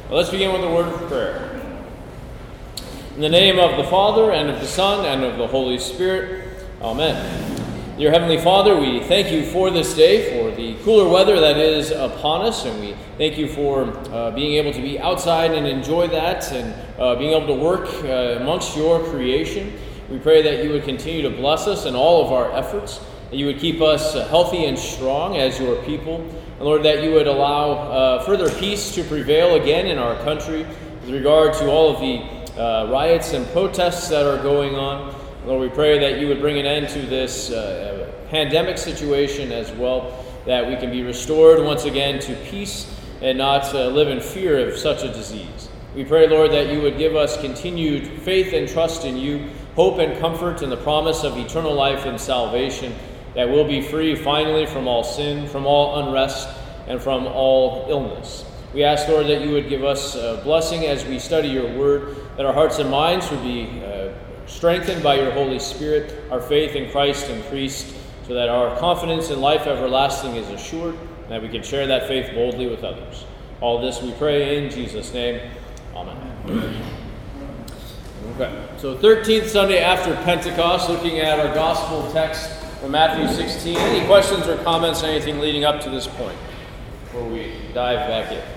Well, let's begin with a word of prayer. In the name of the Father, and of the Son, and of the Holy Spirit. Amen. Dear Heavenly Father, we thank you for this day, for the cooler weather that is upon us, and we thank you for being able to be outside and enjoy that, and being able to work amongst your creation. We pray that you would continue to bless us in all of our efforts, that you would keep us healthy and strong as your people, and Lord, that you would allow further peace to prevail again in our country with regard to all of the riots and protests that are going on. Lord, we pray that you would bring an end to this pandemic situation as well, that we can be restored once again to peace and not live in fear of such a disease. We pray, Lord, that you would give us continued faith and trust in you, hope and comfort in the promise of eternal life and salvation, that we'll be free finally from all sin, from all unrest, and from all illness. We ask, Lord, that you would give us a blessing as we study your word, that our hearts and minds would be strengthened by your Holy Spirit, our faith in Christ increased, so that our confidence in life everlasting is assured, and that we can share that faith boldly with others. All this we pray in Jesus' name. Amen. Okay, so 13th Sunday after Pentecost, looking at our gospel text from Matthew 16. Any questions or comments, anything leading up to this point before we dive back in?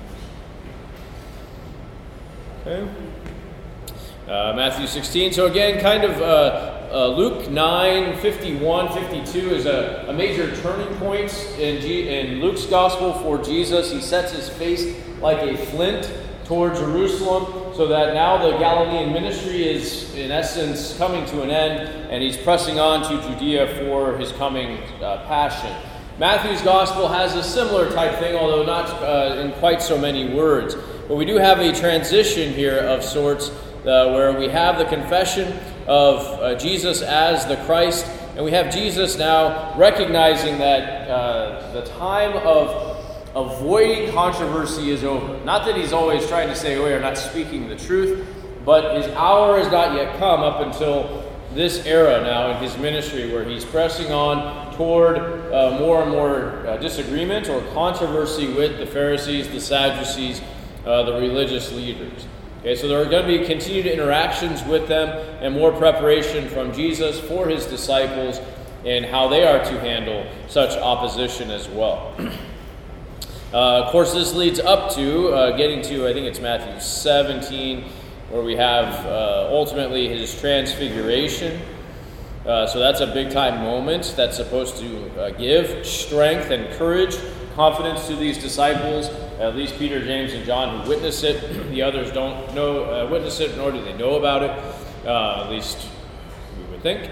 Okay. Matthew 16. So again, kind of Luke 9, 51, 52 is a major turning point in Luke's gospel for Jesus. He sets his face like a flint toward Jerusalem, so that now the Galilean ministry is, in essence, coming to an end, and he's pressing on to Judea for his coming passion. Matthew's gospel has a similar type thing, although not in quite so many words. But we do have a transition here of sorts, where we have the confession of Jesus as the Christ, and we have Jesus now recognizing that the time of avoiding controversy is over. Not that he's always trying to stay away or not speaking the truth, but his hour has not yet come up until this era now in his ministry, where he's pressing on toward more and more disagreement or controversy with the Pharisees, the Sadducees, the religious leaders. Okay, so there are going to be continued interactions with them and more preparation from Jesus for his disciples and how they are to handle such opposition as well. Of course, this leads up to getting to, I think it's Matthew 17, where we have ultimately his transfiguration. So that's a big-time moment that's supposed to give strength and courage, confidence to these disciples, at least Peter, James, and John, who witness it. The others don't witness it, nor do they know about it, at least we would think.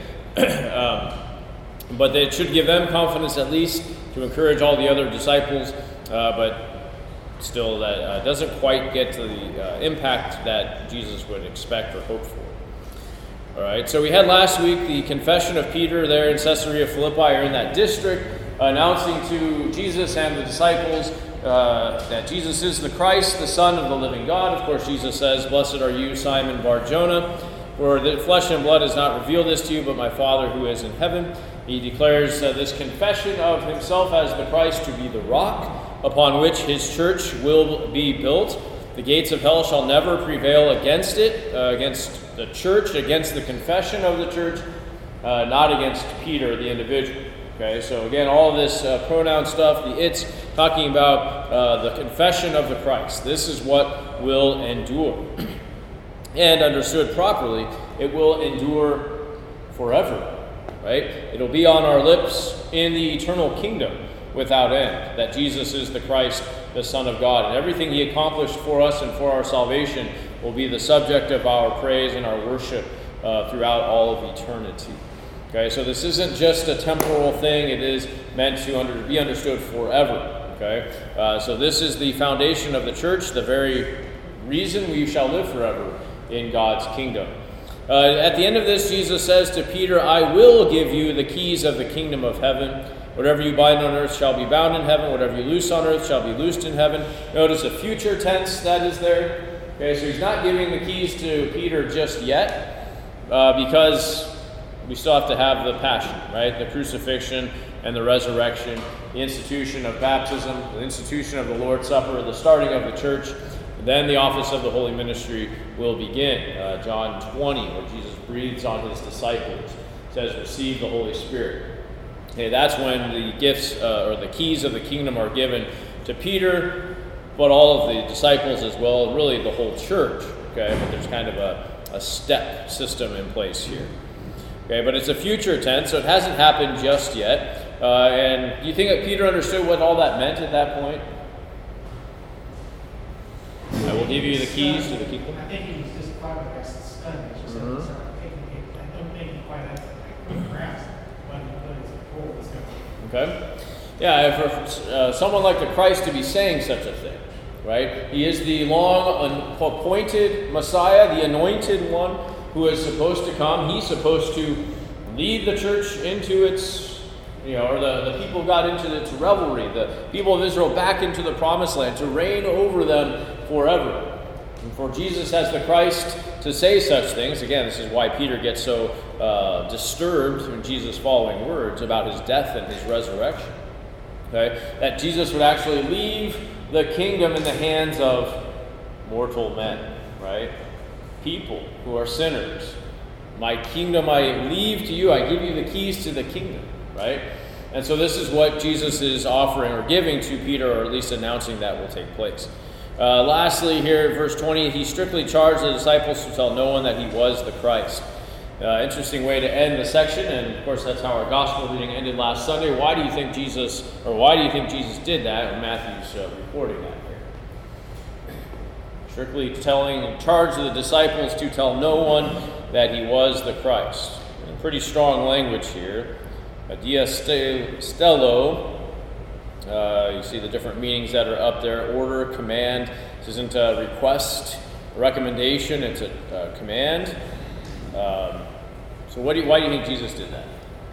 But it should give them confidence at least to encourage all the other disciples, but still that doesn't quite get to the impact that Jesus would expect or hope for. All right, so we had last week the confession of Peter there in Caesarea Philippi, or in that district, announcing to Jesus and the disciples that Jesus is the Christ, the Son of the living God. Of course, Jesus says, "Blessed are you, Simon Bar-Jonah, for the flesh and blood has not revealed this to you, but my Father who is in heaven." He declares this confession of himself as the Christ to be the rock upon which his church will be built. The gates of hell shall never prevail against it, against the church, against the confession of the church, not against Peter, the individual. Okay, so again, all this pronoun stuff, the it's talking about the confession of the Christ. This is what will endure. And understood properly, it will endure forever, right? It'll be on our lips in the eternal kingdom without end, that Jesus is the Christ, the Son of God, and everything he accomplished for us and for our salvation will be the subject of our praise and our worship throughout all of eternity. Okay, so this isn't just a temporal thing, it is meant to be understood forever. Okay, so this is the foundation of the church, the very reason we shall live forever in God's kingdom. At the end of this, Jesus says to Peter, "I will give you the keys of the kingdom of heaven. Whatever you bind on earth shall be bound in heaven. Whatever you loose on earth shall be loosed in heaven." Notice the future tense that is there. Okay, so he's not giving the keys to Peter just yet, because we still have to have the passion, right? The crucifixion and the resurrection, the institution of baptism, the institution of the Lord's Supper, the starting of the church, Then the office of the holy ministry will begin. John 20, where Jesus breathes on his disciples, says, receive the Holy Spirit. Okay, that's when the gifts or the keys of the kingdom are given to Peter, but all of the disciples as well, and really the whole church. Okay, but there's kind of a step system in place here. Okay, but it's a future tense, so it hasn't happened just yet. And do you think that Peter understood what all that meant at that point? I will give you the keys to the kingdom. I think he was just flabbergasted, stunned. I don't think he quite had to grasp what was going on. Okay. Yeah, for someone like the Christ to be saying such a thing, right? He is the long appointed Messiah, the anointed one who is supposed to come. He's supposed to lead the church into its, or the people of God into its revelry, the people of Israel back into the promised land, to reign over them forever. And for Jesus as the Christ to say such things, again, this is why Peter gets so disturbed in Jesus' following words about his death and his resurrection. Okay? That Jesus would actually leave the kingdom in the hands of mortal men, right? People who are sinners. My kingdom I leave to you, I give you the keys to the kingdom, right? And so this is what Jesus is offering or giving to Peter, or at least announcing that will take place. Lastly, here, verse 20, he strictly charged the disciples to tell no one that he was the Christ. Interesting way to end the section, and of course that's how our gospel reading ended last Sunday. Why do you think Jesus did that? And Matthew's reporting that here. Strictly charged the disciples to tell no one that he was the Christ. And pretty strong language here. Dia stello. You see the different meanings that are up there. Order, command. This isn't a request, a recommendation. It's a command. So why do you think Jesus did that?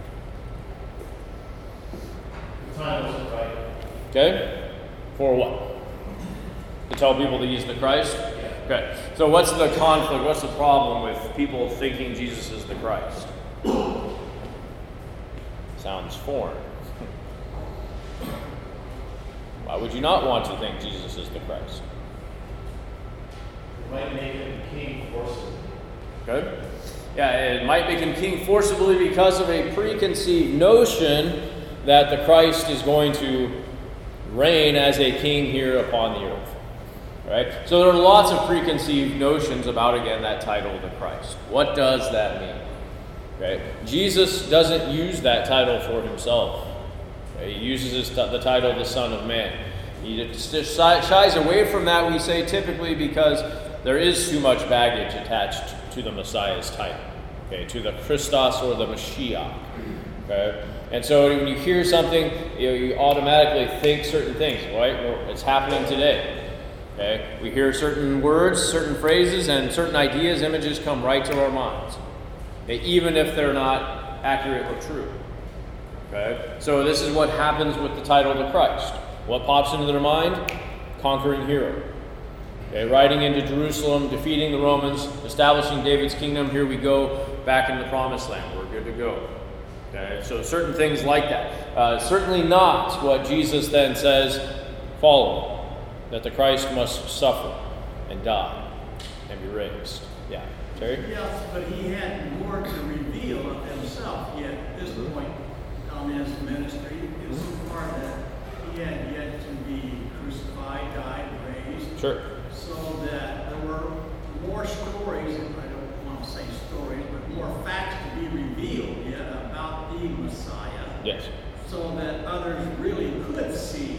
The time wasn't right. Okay. For what? To tell people that he's the Christ? Yeah. Okay. So what's the conflict? What's the problem with people thinking Jesus is the Christ? Sounds foreign. Why would you not want to think Jesus is the Christ? It might make him king forcibly. Okay. Yeah, it might make him king forcibly because of a preconceived notion that the Christ is going to reign as a king here upon the earth. Right? So there are lots of preconceived notions about, again, that title, the Christ. What does that mean? Okay? Jesus doesn't use that title for himself. Okay? He uses the title the Son of Man. He just shies away from that, we say, typically because there is too much baggage attached to the Messiah's title, okay, to the Christos or the Mashiach. Okay? And so when you hear something, you automatically think certain things, right? It's happening today. Okay? We hear certain words, certain phrases, and certain ideas, images come right to our minds, okay, even if they're not accurate or true. Okay? So this is what happens with the title the Christ. What pops into their mind? Conquering hero. Okay, riding into Jerusalem, defeating the Romans, establishing David's kingdom. Here we go, back in the promised land. We're good to go. Okay, so certain things like that. Certainly not what Jesus then says following, that the Christ must suffer and die and be raised. Yeah, Terry? Yes, but he had more to reveal of himself yet at this point in his ministry, insofar that he had yet to be crucified, died, raised. Sure. So that there were more stories, I don't want to say stories, but more facts to be revealed yet about the Messiah. Yes. So that others really could see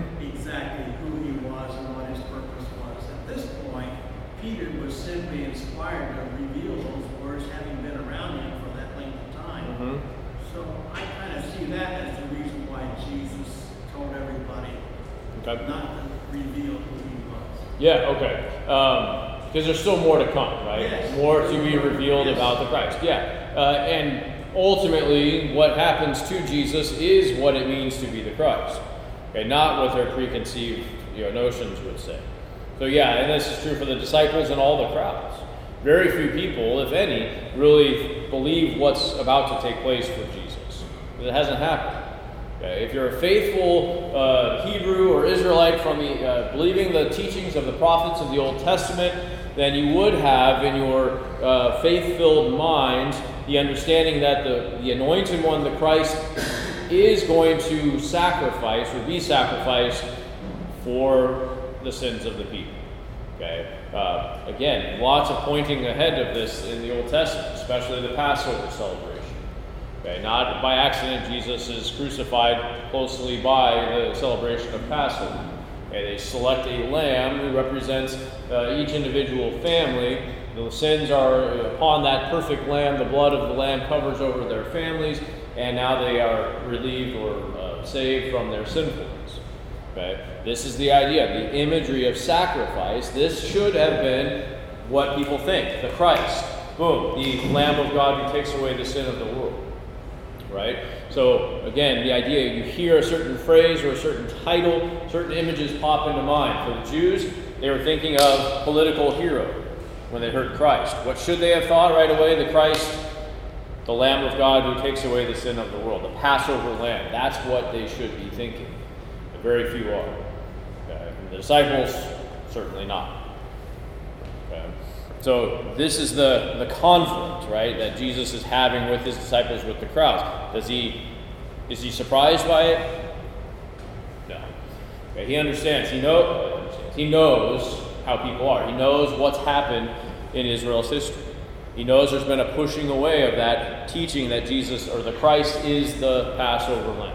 exactly who he was and what his purpose was. At this point, Peter was simply inspired to reveal those words, having been around him for that length of time. So I kind of see that as the reason why Jesus told everybody not to reveal who he was. Yeah, okay. Because there's still more to come, right? Yes. More to be revealed about the Christ. Yeah. And ultimately, what happens to Jesus is what it means to be the Christ. Okay, not what their preconceived notions would say. So yeah, and this is true for the disciples and all the crowds. Very few people, if any, really believe what's about to take place for Jesus. It hasn't happened. Okay? If you're a faithful Hebrew or Israelite from the believing the teachings of the prophets of the Old Testament, then you would have in your faith-filled mind the understanding that the anointed one, the Christ, is going to sacrifice or be sacrificed for the sins of the people. Okay. Again, lots of pointing ahead of this in the Old Testament, especially the Passover celebration. Okay. Not by accident, Jesus is crucified closely by the celebration of Passover. Okay. They select a lamb who represents each individual family. The sins are upon that perfect lamb. The blood of the lamb covers over their families, and now they are relieved or saved from their sinfulness. Okay? This is the idea, the imagery of sacrifice. This should have been what people think, the Christ. Boom, the Lamb of God who takes away the sin of the world. Right? So, again, the idea, you hear a certain phrase or a certain title, certain images pop into mind. For the Jews, they were thinking of political hero when they heard Christ. What should they have thought right away? The Christ, the Lamb of God who takes away the sin of the world, the Passover Lamb. That's what they should be thinking. But very few are. Okay? The disciples, certainly not. Okay? So this is the conflict, right, that Jesus is having with his disciples, with the crowds. Is he surprised by it? No. Okay, he understands. He knows how people are. He knows what's happened in Israel's history. He knows there's been a pushing away of that teaching that Jesus or the Christ is the Passover Lamb.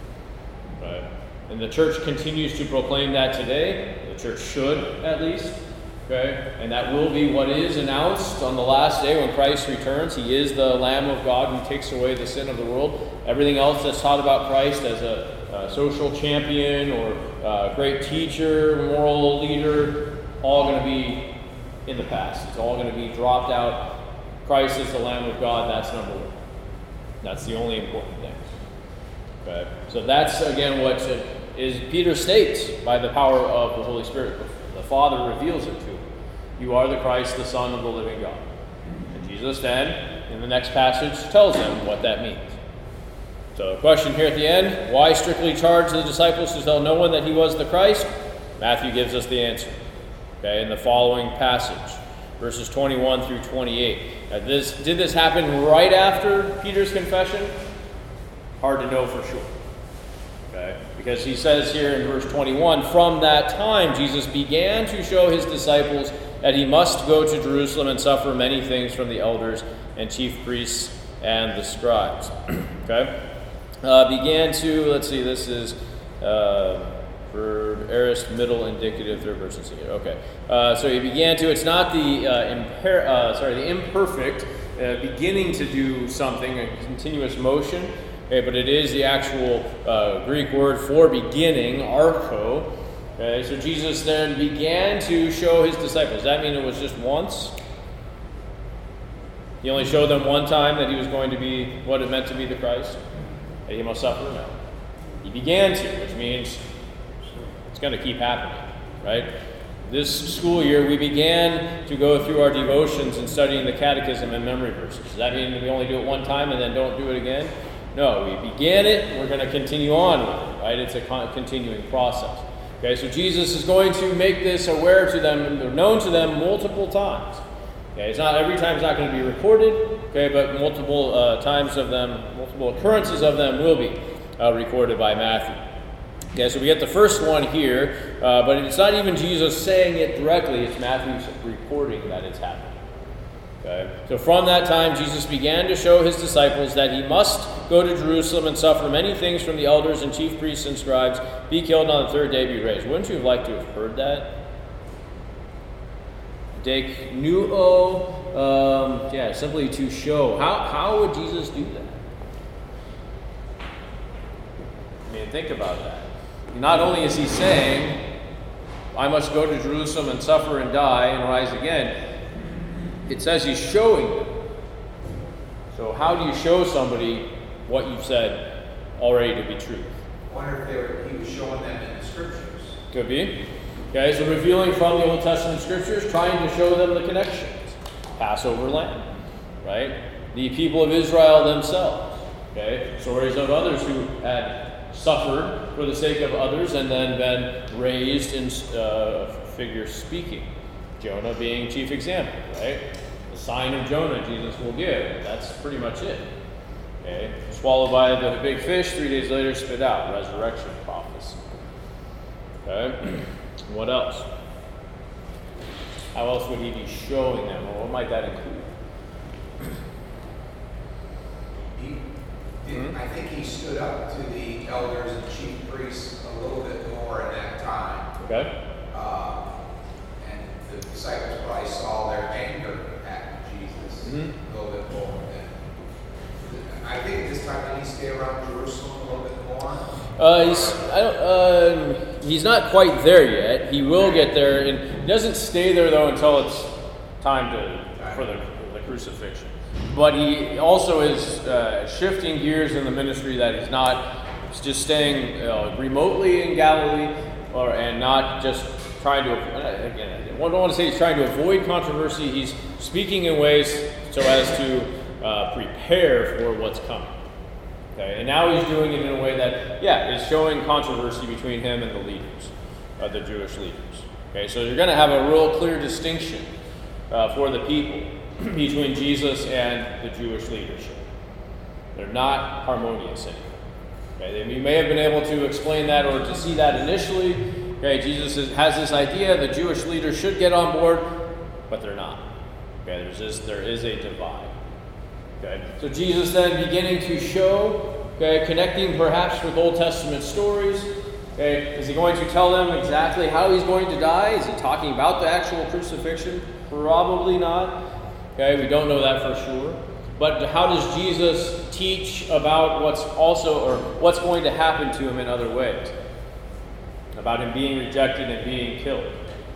Right? And the church continues to proclaim that today. The church should, at least. Okay? And that will be what is announced on the last day when Christ returns. He is the Lamb of God who takes away the sin of the world. Everything else that's taught about Christ as a social champion or a great teacher, moral leader, all going to be in the past. It's all going to be dropped out. Christ is the Lamb of God. That's number one. That's the only important thing. Okay? So that's, again, what Peter states by the power of the Holy Spirit. The Father reveals it to him. You are the Christ, the Son of the living God. And Jesus then, in the next passage, tells them what that means. So the question here at the end, why strictly charge the disciples to tell no one that he was the Christ? Matthew gives us the answer. Okay, in the following passage, verses 21 through 28. Now did this happen right after Peter's confession? Hard to know for sure. Okay, because he says here in verse 21, from that time Jesus began to show his disciples that he must go to Jerusalem and suffer many things from the elders and chief priests and the scribes. Okay, this is verb aorist, middle indicative, third person singular. Okay, so he began to. It's not the imperfect beginning to do something, a continuous motion. Okay, but it is the actual Greek word for beginning, archo. Okay, so Jesus then began to show his disciples. Does that mean it was just once? He only showed them one time that he was going to be what it meant to be the Christ? That he must suffer? No. He began to, which means it's going to keep happening, right? This school year, we began to go through our devotions and studying the catechism and memory verses. Does that mean we only do it one time and then don't do it again? No, we began it, we're going to continue on with it, right? It's a continuing process. Okay, so Jesus is going to make this aware to them, or known to them multiple times. Okay, it's not every time it's not going to be recorded, okay, but multiple occurrences of them will be recorded by Matthew. Okay, so we get the first one here, but it's not even Jesus saying it directly, it's Matthew's reporting that it's happening. Okay. So from that time, Jesus began to show his disciples that he must go to Jerusalem and suffer many things from the elders and chief priests and scribes, be killed, and on the third day be raised. Wouldn't you have liked to have heard that? Deknuo, simply to show. How would Jesus do that? I mean, think about that. Not only is he saying, I must go to Jerusalem and suffer and die and rise again, it says he's showing them. So how do you show somebody what you've said already to be true? I wonder if he was showing them in the scriptures. Could be. Okay, so revealing from the Old Testament scriptures, trying to show them the connections. Passover lamb, right? The people of Israel themselves. Okay, stories of others who had suffered for the sake of others and then been raised in figure speaking. Jonah being chief example, right? The sign of Jonah Jesus will give. That's pretty much it. Okay? Swallowed by the big fish, 3 days later spit out. Resurrection prophecy. Okay? What else? How else would he be showing them? Well, what might that include? I think he stood up to the elders and chief priests a little bit more in that time. Okay. And the disciples probably saw their anger at Jesus a little bit more. I think at this time, did he stay around Jerusalem a little bit more? He's not quite there yet. He will get there, and he doesn't stay there though until it's time for the crucifixion. But he also is shifting gears in the ministry, that he's not just staying remotely in Galilee, and not just trying to. Again, I don't want to say he's trying to avoid controversy. He's speaking in ways so as to prepare for what's coming. Okay, and now he's doing it in a way that, is showing controversy between him and the leaders, the Jewish leaders. Okay, so you're going to have a real clear distinction for the people between Jesus and the Jewish leadership. They're not harmonious anymore. Okay, you may have been able to explain that or to see that initially. Okay, Jesus has this idea the Jewish leaders should get on board, but they're not. Okay, there is a divide. Okay, so Jesus then beginning to show, connecting perhaps with Old Testament stories. Okay, is he going to tell them exactly how he's going to die? Is he talking about the actual crucifixion? Probably not. Okay, we don't know that for sure. But how does Jesus teach about what's going to happen to him in other ways? About him being rejected and being killed.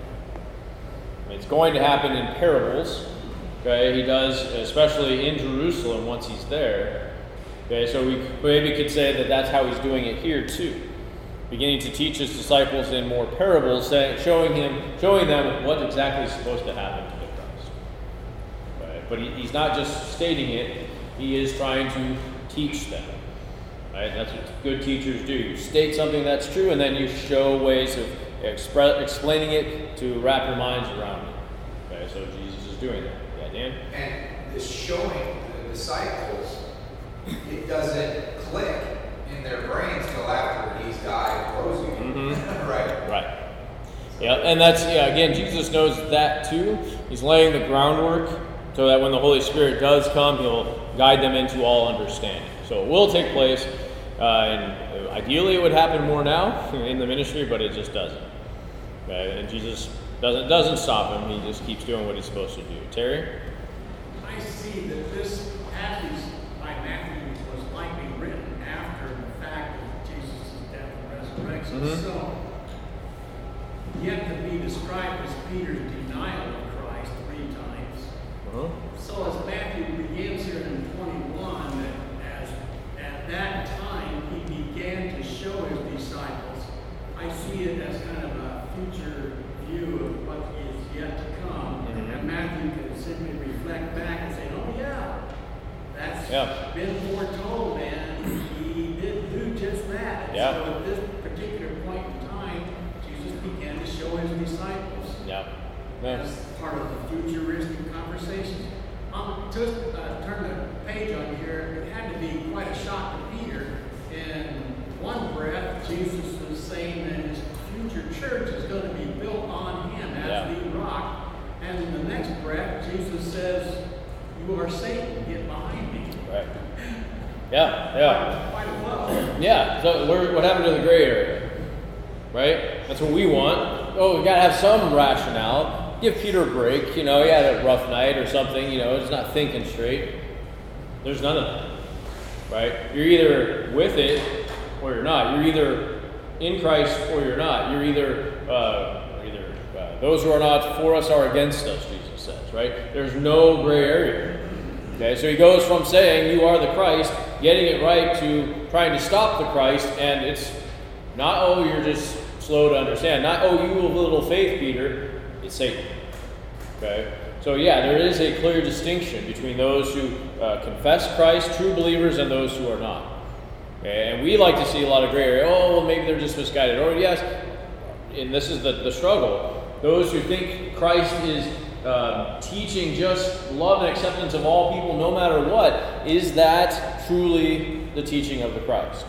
It's going to happen in parables. Okay, he does, especially in Jerusalem once he's there. Okay, so we maybe could say that that's how he's doing it here too. Beginning to teach his disciples in more parables, showing them what exactly is supposed to happen to the Christ. Right? But he's not just stating it, he is trying to teach them. Right? That's what good teachers do. You state something that's true, and then you show ways of explaining it to wrap your minds around it. Okay, so Jesus is doing that. Dan? And this showing the disciples, it doesn't click in their brains till after he's died and rose again. Right. Yeah, and that's, again, Jesus knows that too. He's laying the groundwork so that when the Holy Spirit does come, he'll guide them into all understanding. So it will take place, and ideally it would happen more now in the ministry, but it just doesn't. Okay? And Jesus doesn't stop him. He just keeps doing what he's supposed to do. Terry? I see that this passage by Matthew was likely written after the fact of Jesus' death and resurrection. So, yet to be described as Peter's denial of Christ 3 times. So as Matthew begins here in 21, that as at that time he began to show his disciples, I see it as kind of a future view of what is yet to come. And Matthew can simply reflect back and say, oh yeah, that's been foretold, and he did do just that. And so at this particular point in time, Jesus began to show his disciples as part of the futuristic conversation. Just turn the page on here. It had to be quite a shock to Peter. In one breath, Jesus was saying that his future church is going to be built on him as the rock. And in the next breath, Jesus says, you are Satan, get behind me. Right. Yeah. Quite well. Yeah, so what happened to the gray area? Right? That's what we want. Oh, we got to have some rationale. Give Peter a break. He had a rough night or something. He's not thinking straight. There's none of that. Right? You're either with it or you're not. You're either in Christ or you're not. You're either those who are not for us are against us, Jesus says. Right? There's no gray area. Okay, so he goes from saying you are the Christ, getting it right, to trying to stop the Christ, and it's not, you're just slow to understand. Not, you of little faith, Peter. It's Satan. Okay? So there is a clear distinction between those who confess Christ, true believers, and those who are not. Okay? And we like to see a lot of gray area. Oh, well, maybe they're just misguided. Or yes, and this is the struggle. Those who think Christ is teaching just love and acceptance of all people no matter what, is that truly the teaching of the Christ?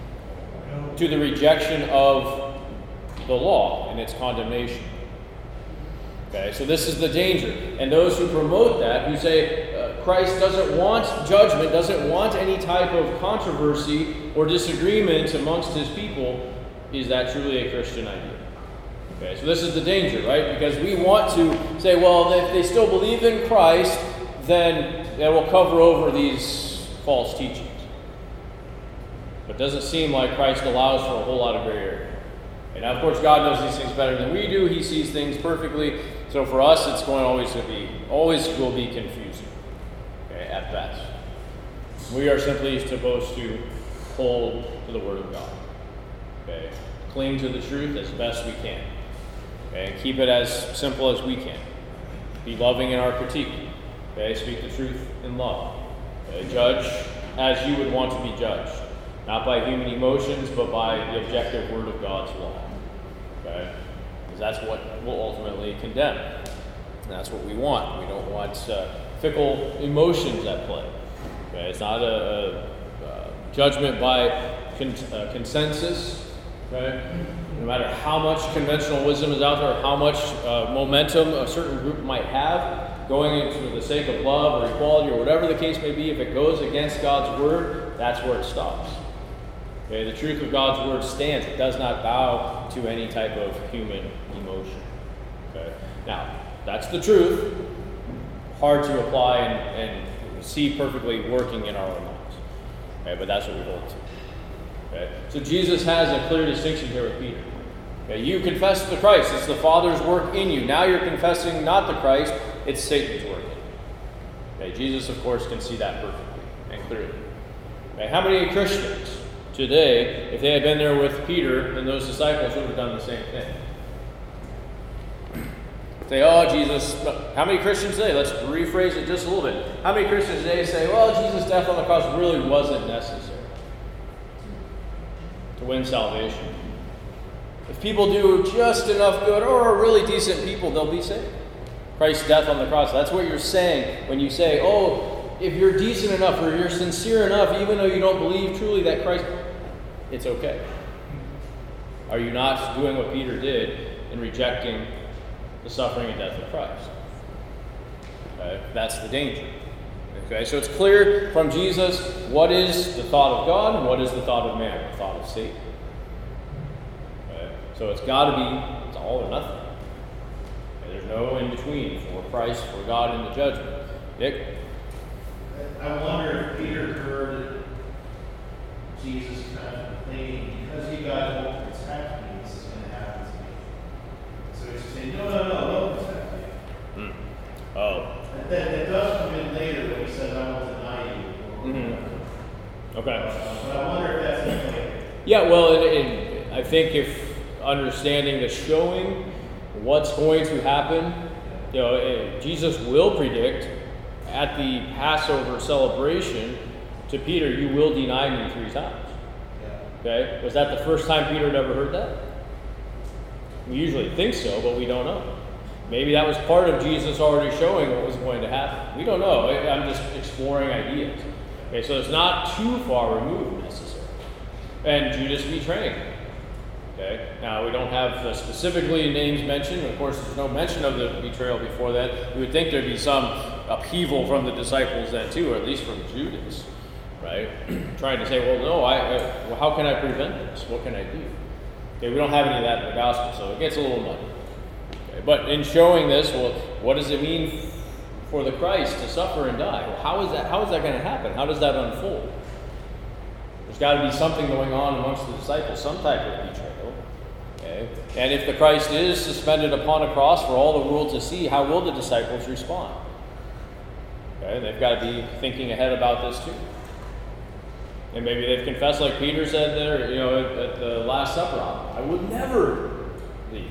To the rejection of the law and its condemnation. Okay, so this is the danger. And those who promote that, who say Christ doesn't want judgment, doesn't want any type of controversy or disagreement amongst his people, is that truly a Christian idea? Okay, so this is the danger, right? Because we want to say, well, if they still believe in Christ, then that will cover over these false teachings. But it doesn't seem like Christ allows for a whole lot of gray area. And of course, God knows these things better than we do. He sees things perfectly. So for us, it's going always will be confusing, okay, at best. We are simply supposed to hold to the Word of God, okay? Cling to the truth as best we can, okay? And keep it as simple as we can. Be loving in our critique, okay? Speak the truth in love. Okay? Judge as you would want to be judged, not by human emotions, but by the objective Word of God's law, okay? Because that's what will ultimately condemn. And that's what we want. We don't want fickle emotions at play. Okay? It's not a judgment by consensus. Okay? No matter how much conventional wisdom is out there, or how much momentum a certain group might have, going into the sake of love or equality or whatever the case may be, if it goes against God's word, that's where it stops. Okay? The truth of God's word stands. It does not bow to any type of human emotion. Okay? Now, that's the truth. Hard to apply and see perfectly working in our own lives. Okay? But that's what we hold to. Okay? So Jesus has a clear distinction here with Peter. Okay? You confess the Christ. It's the Father's work in you. Now you're confessing not the Christ. It's Satan's work. Okay? Jesus, of course, can see that perfectly and clearly. Okay? How many Christians today, if they had been there with Peter and those disciples, would have done the same thing? Say, oh, Jesus, how many Christians today, let's rephrase it just a little bit. How many Christians today say, well, Jesus' death on the cross really wasn't necessary to win salvation? If people do just enough good or are really decent people, they'll be saved. Christ's death on the cross, that's what you're saying when you say, oh, if you're decent enough or you're sincere enough, even though you don't believe truly that Christ, it's okay. Are you not doing what Peter did in rejecting the suffering and death of Christ? Okay? That's the danger. Okay, so it's clear from Jesus what is the thought of God and what is the thought of man, the thought of Satan. Okay? So it's got to be, it's all or nothing. Okay? There's no in between for Christ, for God in the judgment. Nick? I wonder if Peter heard Jesus kind of complaining, because you guys won't protect me, this is going to happen to me. So he's saying, no, don't protect me. Oh. And then it does come in later when he says, I won't deny you. Okay. But I wonder if that's anything. Yeah, well, I think if understanding the showing what's going to happen, Jesus will predict at the Passover celebration to Peter, you will deny me 3 times. Okay? Was that the first time Peter had ever heard that? We usually think so, but we don't know. Maybe that was part of Jesus already showing what was going to happen. We don't know. I'm just exploring ideas. Okay, so it's not too far removed necessarily. And Judas betraying him. Okay? Now, we don't have specifically names mentioned. Of course, there's no mention of the betrayal before that. You would think there'd be some upheaval from the disciples then too, or at least from Judas, right? Trying to say, well, no, well, how can I prevent this? What can I do? Okay, we don't have any of that in the gospel, so it gets a little muddy. Okay, but in showing this, well, what does it mean for the Christ to suffer and die? Well, how is that going to happen? How does that unfold? There's got to be something going on amongst the disciples, some type of betrayal. Okay? And if the Christ is suspended upon a cross for all the world to see, how will the disciples respond? Okay? They've got to be thinking ahead about this too. And maybe they've confessed, like Peter said there, at the Last Supper, I would never leave.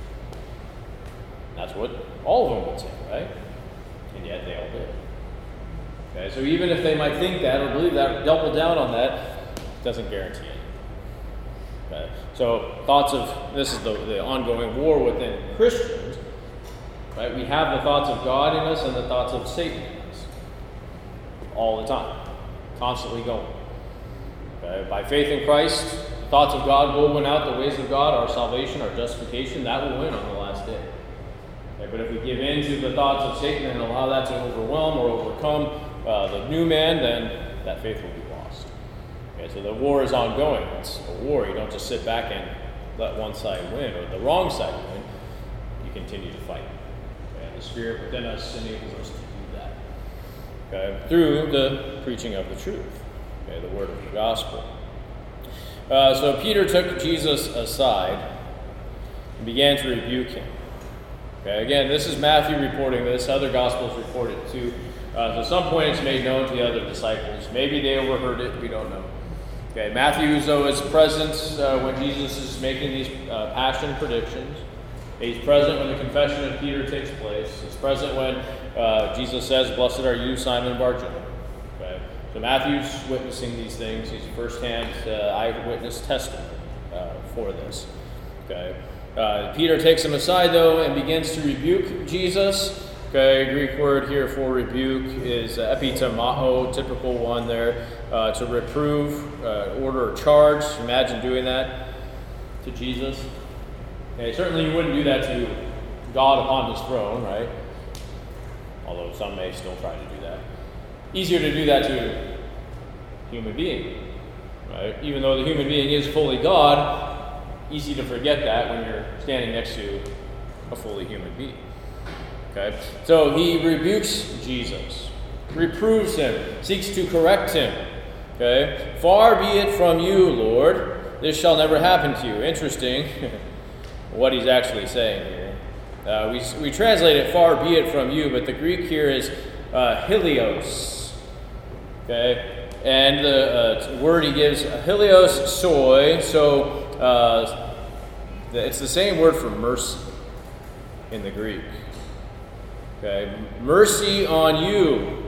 That's what all of them would say, right? And yet they all did. Okay, so even if they might think that or believe that, double down on that, Doesn't guarantee it. Okay? So this is the ongoing war within Christians. Right? We have the thoughts of God in us and the thoughts of Satan in us. All the time. Constantly going. Okay? By faith in Christ, the thoughts of God will win out, the ways of God, our salvation, our justification, that will win on the last day. Okay? But if we give in to the thoughts of Satan and allow that to overwhelm or overcome the new man, then that faith will be lost. Okay? So the war is ongoing. It's a war. You don't just sit back and let one side win or the wrong side win. You continue to fight. Okay? The Spirit within us enables us to do that. Okay? Through the preaching of the truth. Okay? The word of the gospel. So Peter took Jesus aside and began to rebuke him. Okay? Again, this is Matthew reporting this. Other gospels report it too. So at some point it's made known to the other disciples. Maybe they overheard it. We don't know. Okay, Matthew, though, is present when Jesus is making these passion predictions. He's present when the confession of Peter takes place. He's present when Jesus says, "Blessed are you, Simon Bar-Jonah." Okay, so Matthew's witnessing these things. He's a first-hand eyewitness testimony for this. Okay, Peter takes him aside, though, and begins to rebuke Jesus. Okay, Greek word here for rebuke is epitomao, typical one there, to reprove, order or charge. Imagine doing that to Jesus. Okay, certainly you wouldn't do that to God upon his throne, right? Although some may still try to do that. Easier to do that to a human being, right? Even though the human being is fully God, easy to forget that when you're standing next to a fully human being. Okay, so he rebukes Jesus, reproves him, seeks to correct him. Okay, far be it from you, Lord, this shall never happen to you. Interesting what he's actually saying here. We translate it, far be it from you, but the Greek here is helios. Okay, and the word he gives, helios soy, so it's the same word for mercy in the Greek. Okay, mercy on you,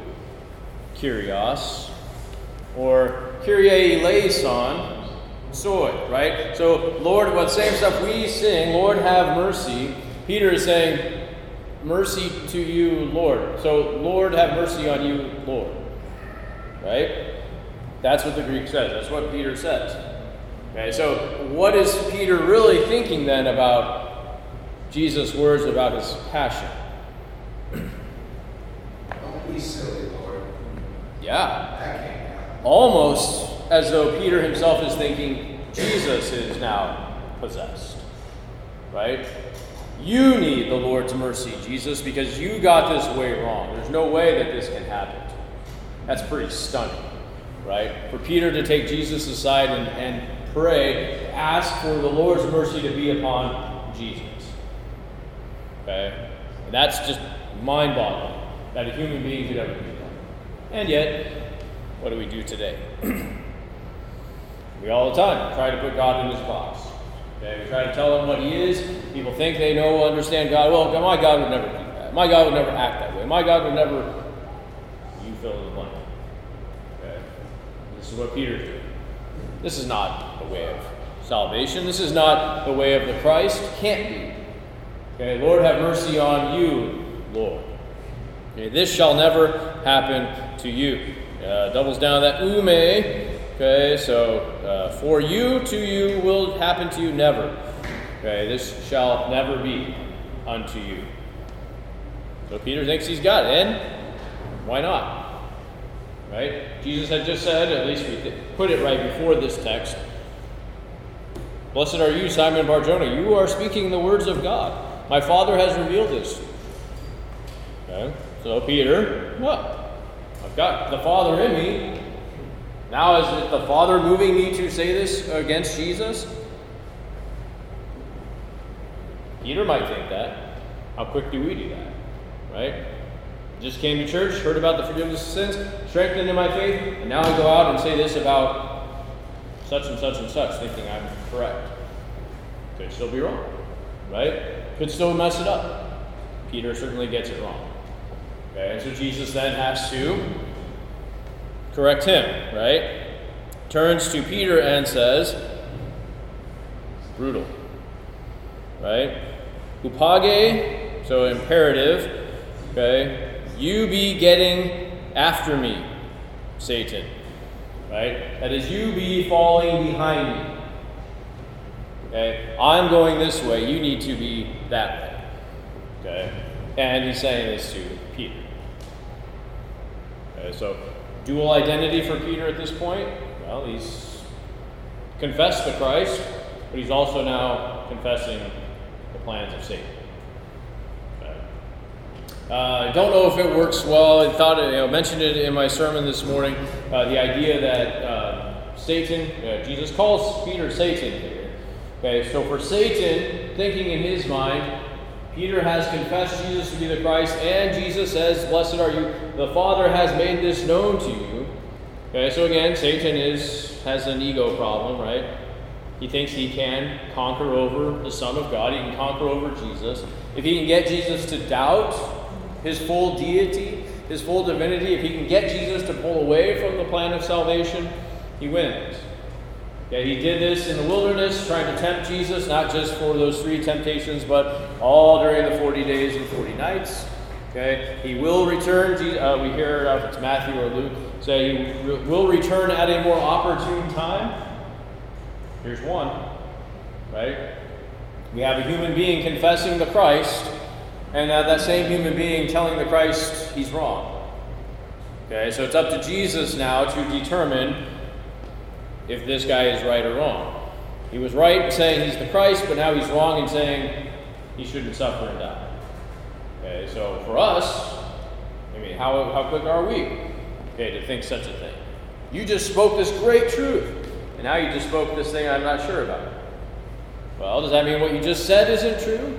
Kyrios, or Kyrie eleison, soy, right? So, Lord, what same stuff we sing, Lord have mercy, Peter is saying, mercy to you, Lord. So, Lord have mercy on you, Lord. Right? That's what the Greek says. That's what Peter says. Okay, so what is Peter really thinking then about Jesus' words about his passion? Don't be silly, Lord. Yeah. That can't happen. Almost as though Peter himself is thinking Jesus is now possessed. Right? You need the Lord's mercy, Jesus, because you got this way wrong. There's no way that this can happen. That's pretty stunning. Right? For Peter to take Jesus aside and pray, ask for the Lord's mercy to be upon Jesus. Okay? And that's just mind-boggling that a human being could ever do that. And yet, what do we do today? We all the time try to put God in his box. Okay? We try to tell him what he is. People think they know, understand God. Well, my God would never do that. My God would never act that way. My God would never... You fill in the blank. Okay? This is what Peter's doing. This is not the way of salvation. This is not the way of the Christ. Can't be. Okay, Lord, have mercy on you, Lord. Okay, this shall never happen to you. Doubles down that ume. Okay, so for you, to you, will happen to you never. Okay, this shall never be unto you. So Peter thinks he's got it, and why not? Right? Jesus had just said, at least we put it right before this text, "Blessed are you, Simon Bar-Jonah. You are speaking the words of God. My Father has revealed this to you." Okay? So Peter, well, I've got the Father in me. Now is it the Father moving me to say this against Jesus? Peter might think that. How quick do we do that? Right? Just came to church, heard about the forgiveness of sins, strengthened in my faith, and now I go out and say this about such and such and such, thinking I'm correct. Could still be wrong, right? Could still mess it up. Peter certainly gets it wrong. Okay, and so Jesus then has to correct him, right? turns to Peter and says, brutal, right? Hupage, so imperative, okay? You be getting after me, Satan, right? That is, you be falling behind me. Okay? I'm going this way, you need to be that way. Okay? And he's saying this to Peter. Okay, so dual identity for Peter at this point. Well, he's confessed the Christ, but he's also now confessing the plans of Satan. Okay. I don't know if it works well. I mentioned it in my sermon this morning. The idea that Satan, Jesus calls Peter Satan here. Okay, so for Satan, thinking in his mind, Peter has confessed Jesus to be the Christ, and Jesus says, "Blessed are you. The Father has made this known to you." Okay, so again, Satan has an ego problem, right? He thinks he can conquer over the Son of God. He can conquer over Jesus. If he can get Jesus to doubt his full deity, his full divinity, if he can get Jesus to pull away from the plan of salvation, he wins. Okay, he did this in the wilderness, trying to tempt Jesus, not just for those 3 temptations, but all during the 40 days and 40 nights. Okay, he will return. We hear, if it's Matthew or Luke, say he will return at a more opportune time. Here's one, right? We have a human being confessing the Christ, and that same human being telling the Christ he's wrong. Okay, so it's up to Jesus now to determine if this guy is right or wrong. He was right in saying he's the Christ, but now he's wrong in saying he shouldn't suffer and die. Okay, so for us, how quick are we, to think such a thing? You just spoke this great truth, and now you just spoke this thing I'm not sure about. Well, does that mean what you just said isn't true?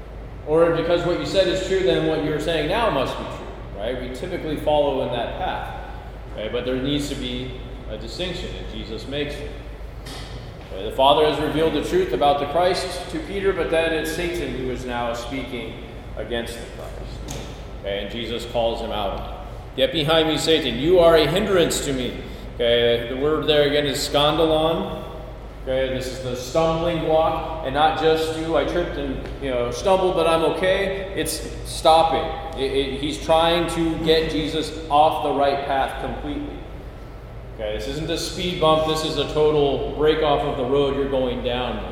Or because what you said is true, then what you're saying now must be true, right? We typically follow in that path. Okay, but there needs to be a distinction, and Jesus makes it. Okay, the Father has revealed the truth about the Christ to Peter, but then it's Satan who is now speaking against the Christ. Okay, and Jesus calls him out. Get behind me, Satan. You are a hindrance to me. Okay, the word there again is scandalon. Okay, this is the stumbling block, and not just I tripped and stumbled, but I'm okay. It's stopping. He's trying to get Jesus off the right path completely. Okay, this isn't a speed bump. This is a total break off of the road you're going down.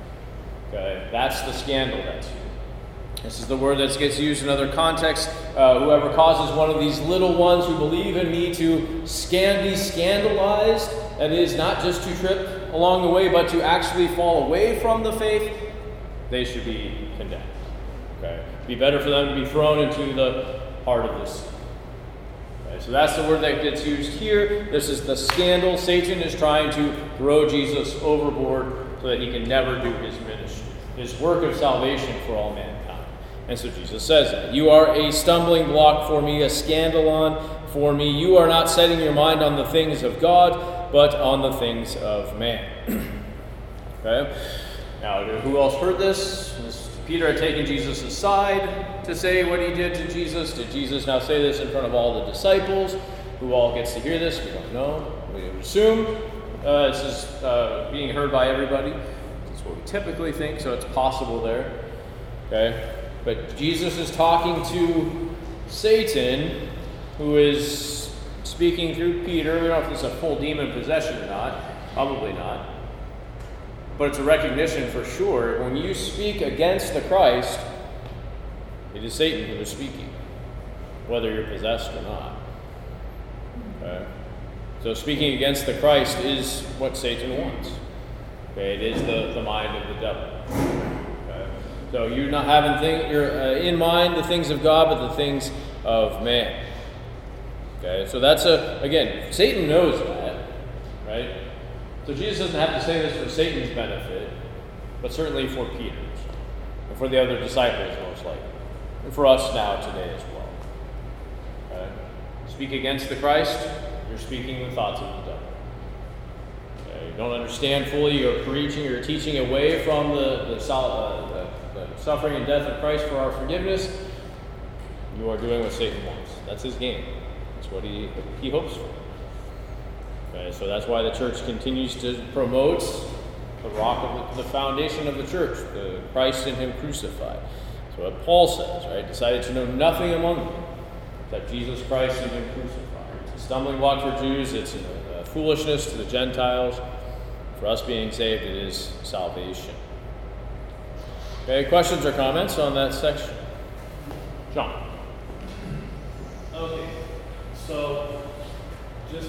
Okay, that's the scandal that's here. This is the word that gets used in other contexts. Whoever causes one of these little ones who believe in me to be scandalized, that is, not just to trip along the way, but to actually fall away from the faith, they should be condemned. Okay, it'd be better for them to be thrown into the heart of this. Okay, so that's the word that gets used here. This is the scandal. Satan is trying to throw Jesus overboard so that he can never do his ministry, his work of salvation for all mankind. And so Jesus says that. You are a stumbling block for me, a scandalon for me. You are not setting your mind on the things of God, but on the things of man. Okay? Now, who else heard this? Peter had taken Jesus aside to say what he did to Jesus. Did Jesus now say this in front of all the disciples? Who all gets to hear this? We don't know. We assume this is being heard by everybody. That's what we typically think, so it's possible there. Okay? But Jesus is talking to Satan, who is speaking through Peter. We don't know if it's a full demon possession or not. Probably not. But it's a recognition for sure. When you speak against the Christ, it is Satan who is speaking, whether you're possessed or not. Okay? So speaking against the Christ is what Satan wants. Okay? It is the mind of the devil. So you're not you're in mind the things of God, but the things of man. Okay, so that's again, Satan knows that, right? So Jesus doesn't have to say this for Satan's benefit, but certainly for Peter's, and for the other disciples most likely, and for us now today as well. Okay? Speak against the Christ, you're speaking the thoughts of the devil. Okay? You don't understand fully, you're preaching, you're teaching away from the suffering and death of Christ for our forgiveness, you are doing what Satan wants. That's his game. That's what he hopes for. Okay, so that's why the church continues to promote the rock of the foundation of the church, the Christ in him crucified. That's what Paul says, right? Decided to know nothing among you except Jesus Christ in him crucified. It's a stumbling block for Jews, it's a foolishness to the Gentiles. For us being saved, it is salvation. Okay, questions or comments on that section? John. Okay, so just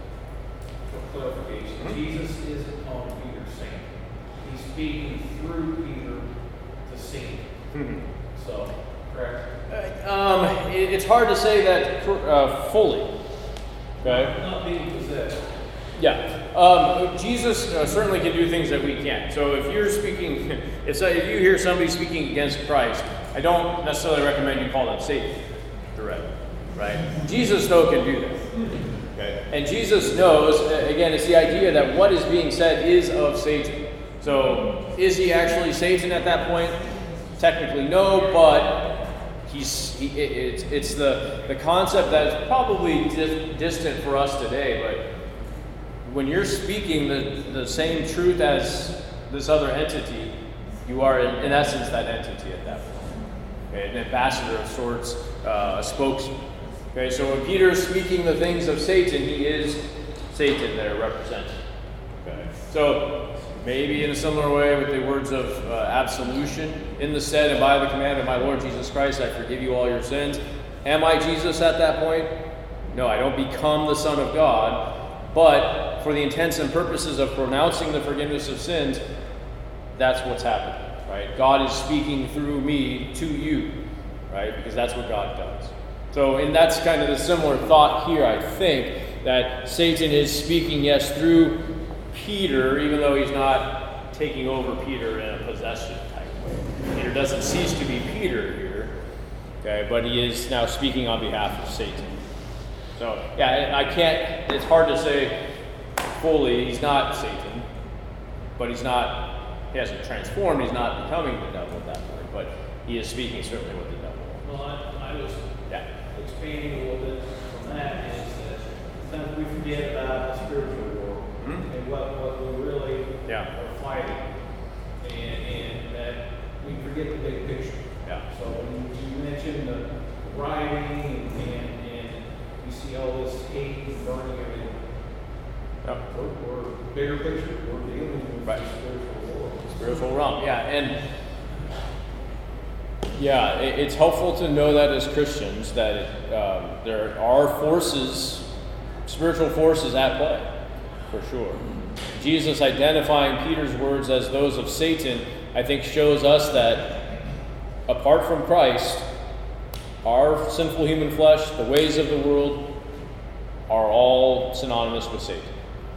for clarification, Jesus isn't calling Peter saint. He's speaking through Peter to saint. So, correct? It's hard to say that fully. Okay. Not being possessed. Yeah. Jesus certainly can do things that we can't. So if you're speaking, if you hear somebody speaking against Christ, I don't necessarily recommend you call them Satan directly, right? Jesus, though, can do that. Okay? And Jesus knows, again, it's the idea that what is being said is of Satan. So is he actually Satan at that point? Technically, no, but it's the concept that is probably distant for us today, but when you're speaking the same truth as this other entity, you are in essence that entity at that point. Okay? An ambassador of sorts, a spokesman. Okay, so when Peter is speaking the things of Satan, he is Satan that are represented. Okay, so maybe in a similar way with the words of absolution, in the stead and by the command of my Lord Jesus Christ, I forgive you all your sins. Am I Jesus at that point? No, I don't become the Son of God. But for the intents and purposes of pronouncing the forgiveness of sins, that's what's happening, right? God is speaking through me to you, right? Because that's what God does. So, and that's kind of the similar thought here, I think, that Satan is speaking, yes, through Peter, even though he's not taking over Peter in a possession type way. Peter doesn't cease to be Peter here, okay, but he is now speaking on behalf of Satan. So, yeah, it's hard to say fully he's not Satan, but he hasn't transformed, he's not becoming the devil at that point, but he is speaking certainly with the devil. Well, I was expanding a little bit from that is that sometimes we forget about the spiritual world and what we really are fighting, and that we forget the big picture. Yeah. So when you mentioned the rioting and you see all this hate and burning everything, we're bigger picture. We're dealing with the spiritual world. Spiritual realm, and it's helpful to know that as Christians that there are forces, spiritual forces at play, for sure. Jesus identifying Peter's words as those of Satan, I think, shows us that apart from Christ, our sinful human flesh, the ways of the world, are all synonymous with Satan.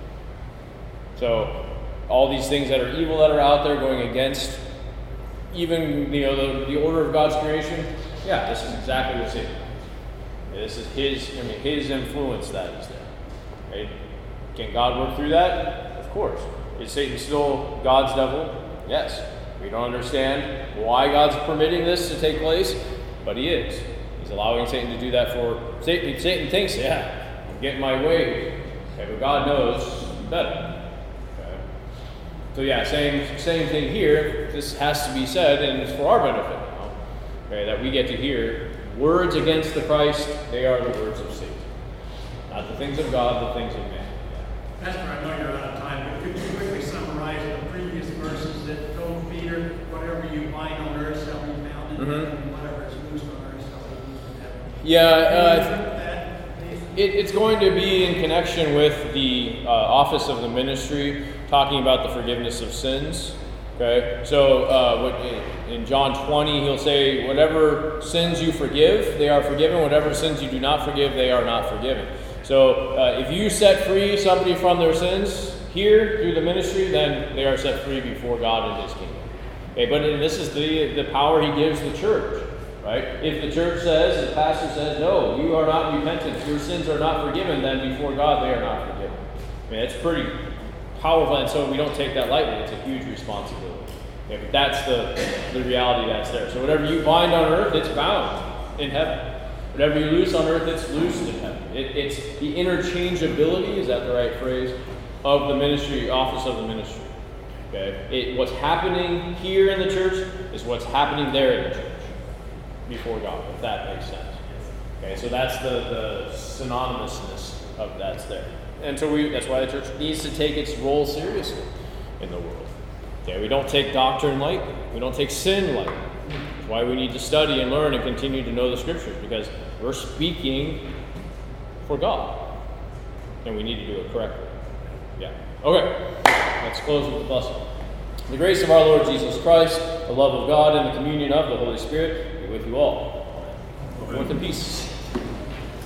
So all these things that are evil that are out there going against even the order of God's creation, this is exactly what Satan is. This is his influence that is there. Right? Can God work through that? Of course. Is Satan still God's devil? Yes. We don't understand why God's permitting this to take place, but he is. He's allowing Satan to do that for Satan. Satan thinks, I'm getting my way. Okay, but God knows better. So same thing here. This has to be said, and it's for our benefit now. Okay, that we get to hear words against the Christ. They are the words of Satan, not the things of God, the things of man. Pastor, I know you're out of time, but could you quickly summarize the previous verses that told Peter, whatever you bind on earth shall be bound in heaven, and whatever is loosed on earth shall be loosed in heaven? It's going to be in connection with the office of the ministry, talking about the forgiveness of sins. Okay, so in John 20, he'll say, whatever sins you forgive, they are forgiven. Whatever sins you do not forgive, they are not forgiven. So if you set free somebody from their sins here through the ministry, then they are set free before God and his kingdom. Okay, but this is the power he gives the church. Right? If the church says, the pastor says, no, you are not repentant, your sins are not forgiven, then before God they are not forgiven. It's pretty powerful, and so we don't take that lightly. It's a huge responsibility. Okay, but that's the reality that's there. So whatever you bind on earth, it's bound in heaven. Whatever you loose on earth, it's loosed in heaven. It's the interchangeability, is that the right phrase, of the ministry, office of the ministry. Okay? What's happening here in the church is what's happening there in the church before God, if that makes sense. Okay, so that's the synonymousness of that's there. And so that's why the church needs to take its role seriously in the world. Okay, we don't take doctrine lightly. We don't take sin lightly. That's why we need to study and learn and continue to know the Scriptures, because we're speaking for God. And we need to do it correctly. Yeah. Okay, let's close with the blessing. The grace of our Lord Jesus Christ, the love of God, and the communion of the Holy Spirit be with you all. Go forth in peace.